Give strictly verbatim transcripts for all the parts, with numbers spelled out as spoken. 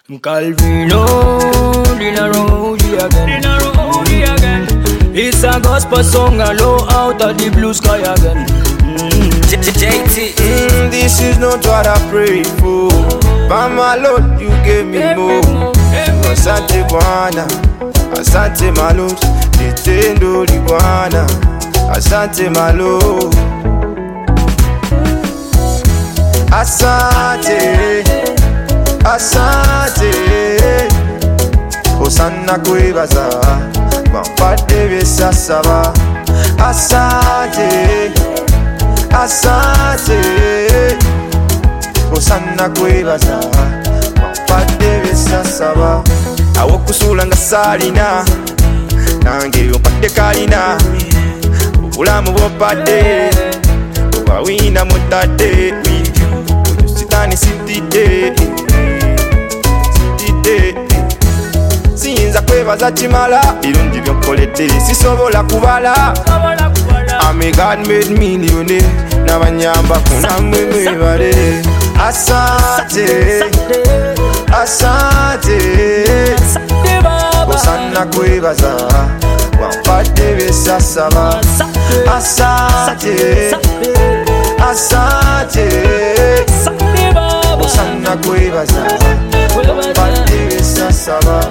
Calvino, Dinaro, again. Dinaro, again. It's a gospel song, I low out of the blue sky again. Mm. J T mm, This is not what I pray for. Mama Lord, you gave me more. Asante Bwana, asante my Lord. Nitendo li Bwana, asante my Lord. Asante, asante. Hosanna kwebaza, bampadde byesasaba. Asante, asante. Hosanna kwebaza, bampadde byesasaba. Awokusula nga salina, nange ompadde kalina. Obulamu bwompadde, obawina mutadde. Sitani sitidde, sitidde. Siyinza kwebaza kimala, birungi byonkoledde sisobola kubala. Ame God made millionaire, n'abanyambako namwe mwebale. Asante, asante. Hosanna kwebaza, wampadde byesasaba. Asante, asante. Hosanna kwebaza, wampadde byesasaba.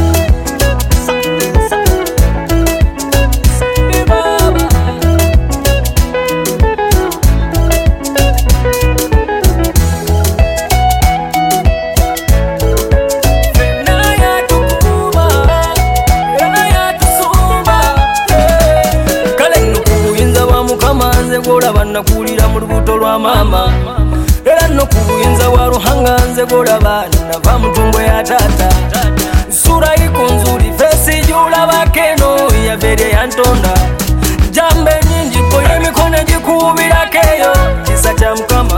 Nakulira mu lubuto lwa mama era no kubuyinza wa ruhanga nze golaba nava mutumbo ya tata sura ikunzuri fesi jula bakeno ya vere yantonda jambe nyingi koye mikono jikubira keyo kisa cha mukama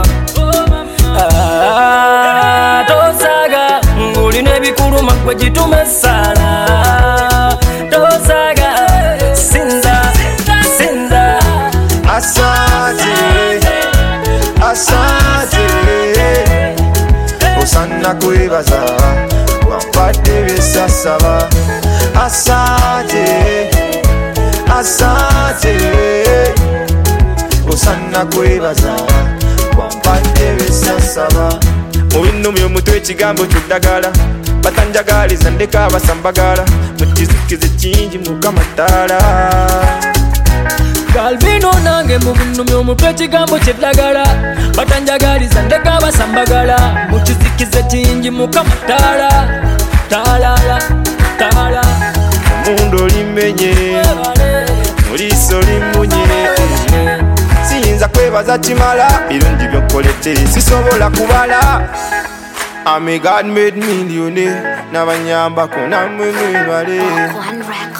ah, tosaga nguli ne bikuluma kwe jitume sala tosaga sinza sinza. Asante, asante. Hosanna kwebaza, wampadde byesasaba. Asante, asante. Hosanna kwebaza, wampadde byesasaba. Mu binnumya omutwe ekigambo ky'oddagala, batanjagaliza ndeka abasambagala, mukizikize kingi mukama ttaala. Calvino nange mu binnumya omutwe ekigambo kyeddagala, batanjagaliza ndeka abasambagala, mukizikize kingi mukama ttaala ttaala ttaala. Omundu olimenye, muliiso limunye. Siyinza kwebaza kimala, birungi byonkoledde sisobola kubala. Ame God made millionaire, n'abanyambako namwe mwebale.